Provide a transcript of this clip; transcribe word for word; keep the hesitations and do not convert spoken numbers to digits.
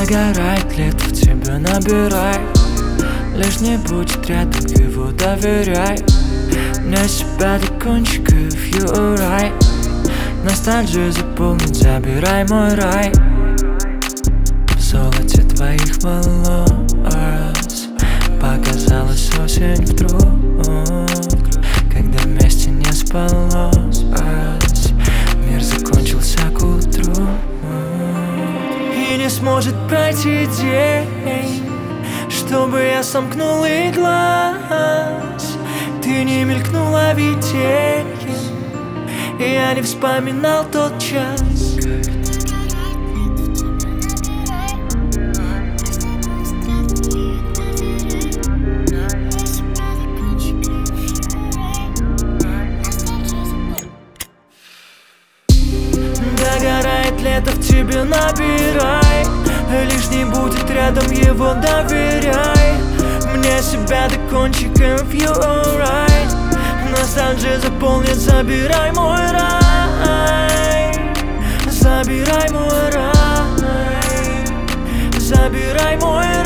Догорает лето, в тебя набирай. Лишь не будет рядом, его доверяй. Мне себя до кончиков, you right. Ностальгия заполнит, забирай мой рай. В золоте твоих волос показалась осень вдруг, когда вместе не спалось. Мир закончился к утру, и не сможет пройти день, чтобы я сомкнул и глаз. Ты не мелькнула виденьем, и я не вспоминал тот час. Догорает лето, в тебе набирай. Лишь не будет рядом, его доверяй. Мне себя до кончиков, you alright. Ностальгия заполнит, забирай мой рай. Забирай мой рай. Забирай мой рай.